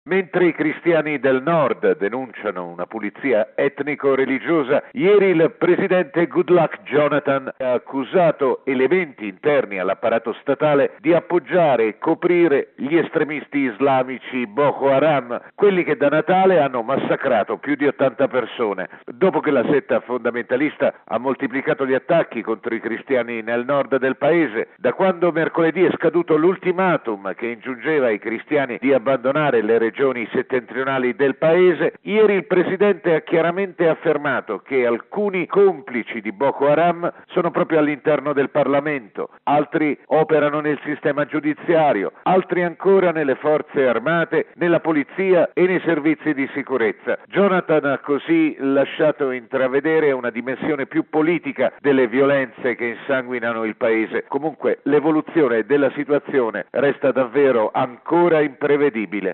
Mentre i cristiani del nord denunciano una pulizia etnico-religiosa, ieri il presidente Goodluck Jonathan ha accusato elementi interni all'apparato statale di appoggiare e coprire gli estremisti islamici Boko Haram, quelli che da Natale hanno massacrato più di 80 persone. Dopo che la setta fondamentalista ha moltiplicato gli attacchi contro i cristiani nel nord del paese, da quando mercoledì è scaduto l'ultimatum che ingiungeva ai cristiani di abbandonare le regioni settentrionali del paese, ieri il presidente ha chiaramente affermato che alcuni complici di Boko Haram sono proprio all'interno del Parlamento, altri operano nel sistema giudiziario, altri ancora nelle forze armate, nella polizia e nei servizi di sicurezza. Jonathan ha così lasciato intravedere una dimensione più politica delle violenze che insanguinano il paese. Comunque l'evoluzione della situazione resta davvero ancora imprevedibile.